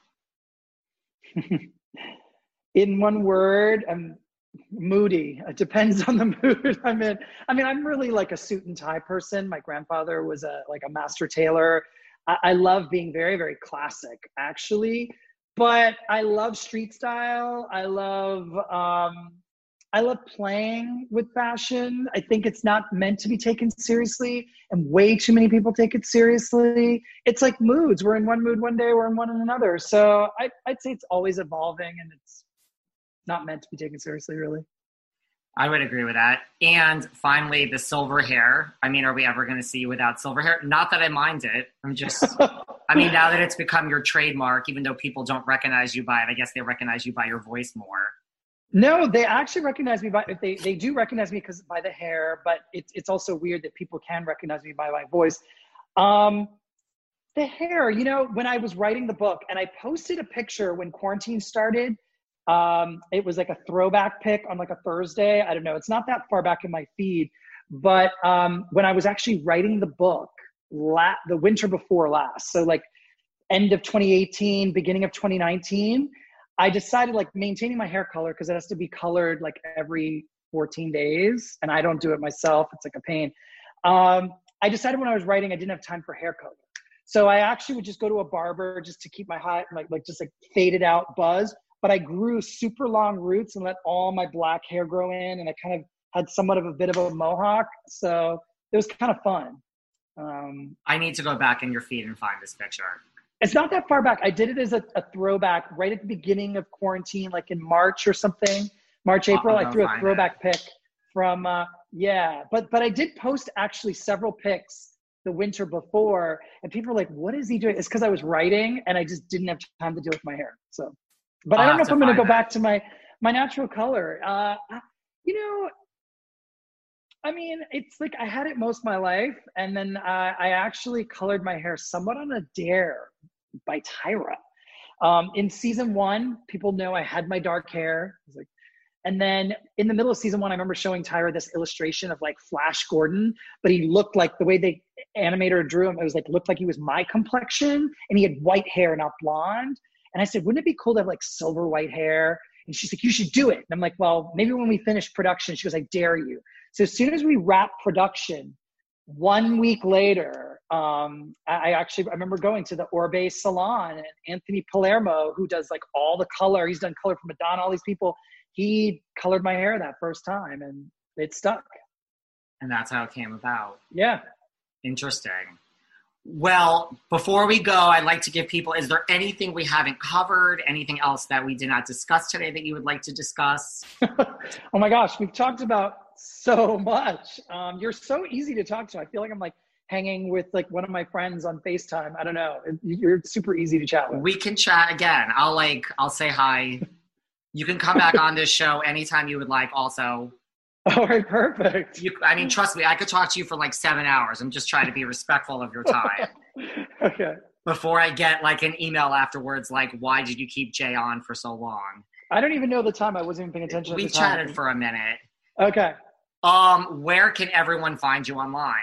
[SPEAKER 2] In one word, I'm moody. It depends on the mood I'm in. I mean, I'm really like a suit and tie person. My grandfather was a like a master tailor. I, I love being very, very classic, actually. But I love street style. I love, um, I love playing with fashion. I think it's not meant to be taken seriously, and way too many people take it seriously. It's like moods. We're in one mood one day, we're in one in another. So I, I'd say it's always evolving, and it's not meant to be taken seriously, really.
[SPEAKER 3] I would agree with that. And finally, the silver hair. I mean, are we ever going to see you without silver hair? Not that I mind it. I'm just, I mean, now that it's become your trademark, even though people don't recognize you by it, I guess they recognize you by your voice more.
[SPEAKER 2] No, they actually recognize me by, they, they do recognize me because by the hair, but it's, it's also weird that people can recognize me by my voice. Um, the hair, you know, when I was writing the book and I posted a picture when quarantine started, um, it was like a throwback pic on like a Thursday. I don't know. It's not that far back in my feed, but, um, when I was actually writing the book la- the winter before last, so like end of twenty eighteen, beginning of twenty nineteen, I decided like maintaining my hair color, because it has to be colored like every fourteen days. And I don't do it myself. It's like a pain. Um, I decided when I was writing, I didn't have time for hair color. So I actually would just go to a barber just to keep my high, like, like just like faded out buzz. But I grew super long roots and let all my black hair grow in. And I kind of had somewhat of a bit of a mohawk. So it was kind of fun. Um,
[SPEAKER 3] I need to go back in your feed and find this picture.
[SPEAKER 2] It's not that far back. I did it as a, a throwback right at the beginning of quarantine, like in March or something, March, April. I threw a throwback pic from, uh, yeah. But but I did post actually several pics the winter before, and people were like, what is he doing? It's because I was writing and I just didn't have time to deal with my hair. So, but I don't know if I'm going to go back to my, my natural color. Uh, you know, I mean, it's like I had it most of my life, and then uh, I actually colored my hair somewhat on a dare by Tyra. Um, in season one, people know I had my dark hair. I was like, and then in the middle of season one, I remember showing Tyra this illustration of like Flash Gordon, but he looked like the way they animator drew him. It was like, looked like he was my complexion, and he had white hair, not blonde. And I said, wouldn't it be cool to have like silver white hair? And she's like, you should do it. And I'm like, well, maybe when we finish production. She goes, I dare you. So as soon as we wrap production, one week later, um, I, I actually, I remember going to the Orbe salon, and Anthony Palermo, who does like all the color, he's done color for Madonna, all these people, he colored my hair that first time, and it stuck.
[SPEAKER 3] And that's how it came about.
[SPEAKER 2] Yeah.
[SPEAKER 3] Interesting. Well, before we go, I'd like to give people, is there anything we haven't covered, anything else that we did not discuss today that you would like to discuss?
[SPEAKER 2] Oh my gosh, we've talked about so much. Um, you're so easy to talk to. I feel like I'm like hanging with like one of my friends on FaceTime. I don't know. You're super easy to chat with.
[SPEAKER 3] We can chat again. I'll like, I'll say hi. You can come back on this show anytime you would like also.
[SPEAKER 2] All right, perfect.
[SPEAKER 3] You, I mean, trust me, I could talk to you for like seven hours. I'm just trying to be respectful of your time.
[SPEAKER 2] Okay.
[SPEAKER 3] Before I get like an email afterwards, like, why did you keep Jay on for so long?
[SPEAKER 2] I don't even know the time. I wasn't even paying attention.
[SPEAKER 3] We chatted for a minute.
[SPEAKER 2] Okay.
[SPEAKER 3] Um, where can everyone find you online?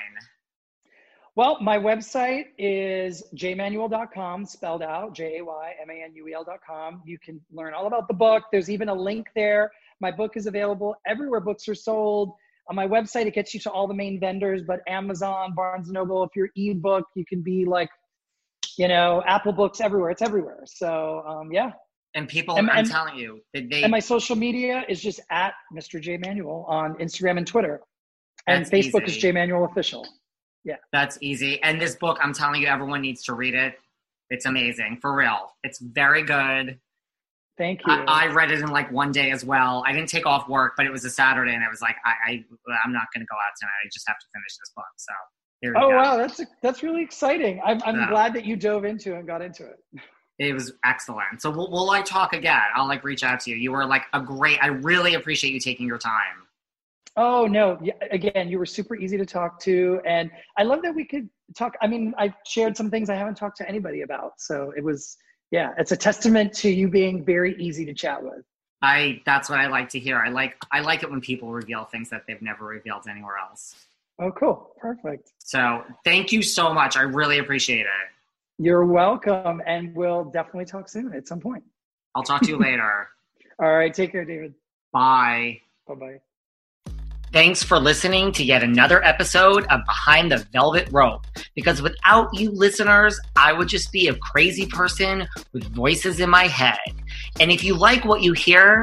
[SPEAKER 2] Well, my website is jay manuel dot com, spelled out, J A Y M A N U E L dot com. You can learn all about the book. There's even a link there. My book is available everywhere books are sold. On my website, it gets you to all the main vendors, but Amazon, Barnes and Noble, if you're ebook, you can be like, you know, Apple Books, everywhere. It's everywhere. So, um, yeah.
[SPEAKER 3] And people,
[SPEAKER 2] and,
[SPEAKER 3] I'm
[SPEAKER 2] and,
[SPEAKER 3] telling you, they,
[SPEAKER 2] and my social media is just at Mister J Manuel on Instagram and Twitter. And Facebook easy. Is J Manuel Official. Yeah.
[SPEAKER 3] That's easy. And this book, I'm telling you, everyone needs to read it. It's amazing, for real. It's very good.
[SPEAKER 2] Thank you.
[SPEAKER 3] I, I read it in like one day as well. I didn't take off work, but it was a Saturday, and I was like, I, I I'm not going to go out tonight. I just have to finish this book. So here we
[SPEAKER 2] oh
[SPEAKER 3] go.
[SPEAKER 2] wow, that's that's really exciting. I'm I'm
[SPEAKER 3] yeah.
[SPEAKER 2] glad that you dove into it and got into it.
[SPEAKER 3] It was excellent. So we'll we'll like talk again. I'll like reach out to you. You were like a great. I really appreciate you taking your time.
[SPEAKER 2] Oh no! Again, you were super easy to talk to, and I love that we could talk. I mean, I shared some things I haven't talked to anybody about, so it was. Yeah, it's a testament to you being very easy to chat with.
[SPEAKER 3] I that's what I like to hear. I like I like it when people reveal things that they've never revealed anywhere else.
[SPEAKER 2] Oh, cool. Perfect.
[SPEAKER 3] So thank you so much. I really appreciate it.
[SPEAKER 2] You're welcome. And we'll definitely talk soon at some point.
[SPEAKER 3] I'll talk to you later.
[SPEAKER 2] All right. Take care, David.
[SPEAKER 3] Bye.
[SPEAKER 2] Bye-bye.
[SPEAKER 1] Thanks for listening to yet another episode of Behind the Velvet Rope. Because without you listeners, I would just be a crazy person with voices in my head. And if you like what you hear,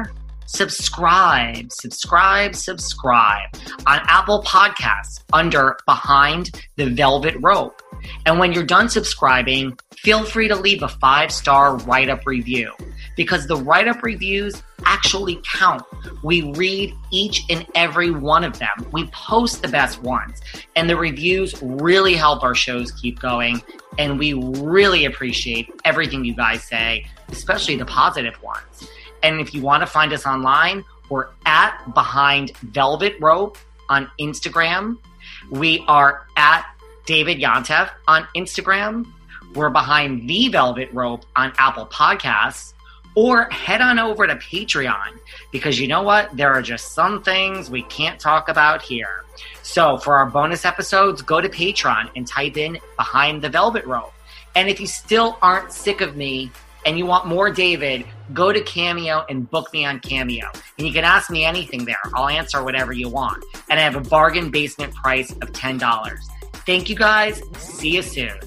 [SPEAKER 3] subscribe, subscribe, subscribe on Apple Podcasts under Behind the Velvet Rope. And when you're done subscribing, feel free to leave a five-star write-up review because the write-up reviews actually count. We read each and every one of them. We post the best ones. And the reviews really help our shows keep going. And we really appreciate everything you guys say, especially the positive ones. And if you want to find us online, we're at Behind Velvet Rope on Instagram. We are at David Yontef on Instagram. We're Behind the Velvet Rope on Apple Podcasts. Or head on over to Patreon because you know what? There are just some things we can't talk about here. So for our bonus episodes, go to Patreon and type in Behind the Velvet Rope. And if you still aren't sick of me and you want more David, go to Cameo and book me on Cameo. And you can ask me anything there. I'll answer whatever you want. And I have a bargain basement price of ten dollars. Thank you guys. See you soon.